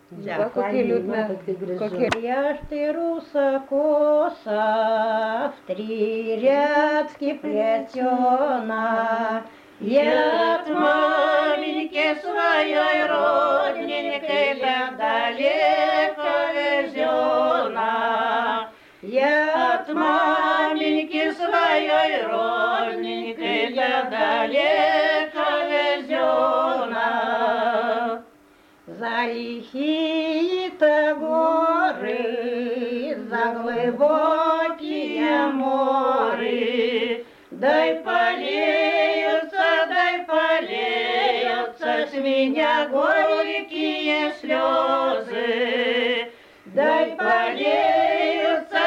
Я ж ты русокоса, в три рядки плетена, я от маменьки своей родненькой так далеко везена. Я от маменьки своей родненькой так далеко везена. За лихие-то горы, за глубокие моры, дай полеются с меня горькие слезы. Дай полеются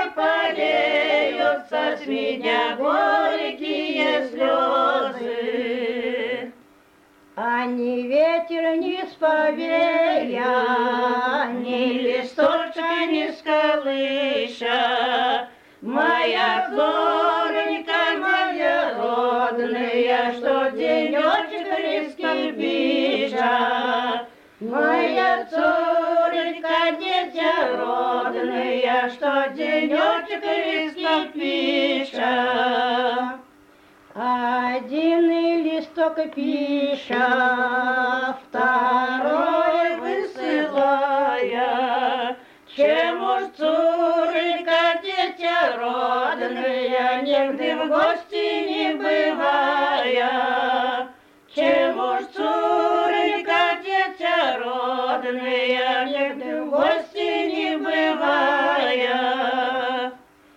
с меня горькие слезы. А ни ветер, ни сповея, ни листочка не сколыша, моя Зоренька, моя родная, что денечек резкий пиша. Моя Зоренька, дитя родная, что денечек резкий пиша. Один листок пиша, второй высылая, чем уж Зоренька, дитя родная, нигде в гости не бывая. Чем уж Зоренька, дитя родная, нигде в гости не бывая.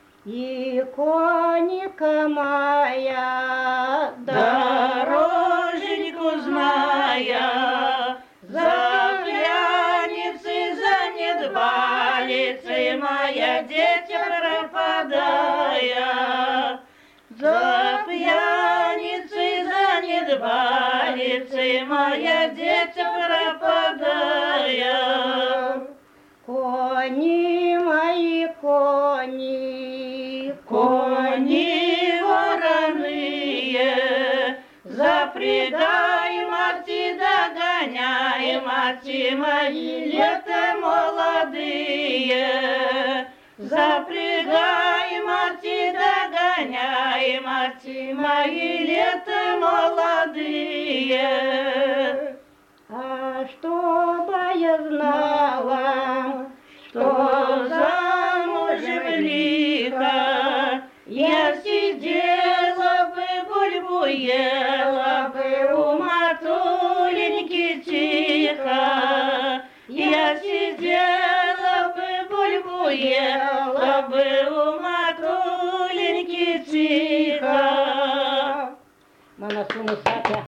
Иконика моя, дороженьку зная, за пьяницей, за недбалицей моя дитя пропадая. За пьяницей, за недбалицей моя дитя пропадая. Кони мои, кони, кони вороные, запрягай, мати, догоняй, мати, мои лета молодые. Запрягай, мати, догоняй, мати, мои лета молодые. А чтобы я знала, что замужем лихо, я сидела бы, бульбу ела бы у матуленьки тихо. Я сидела бы, бульбу ела бы у матуленьки тихо.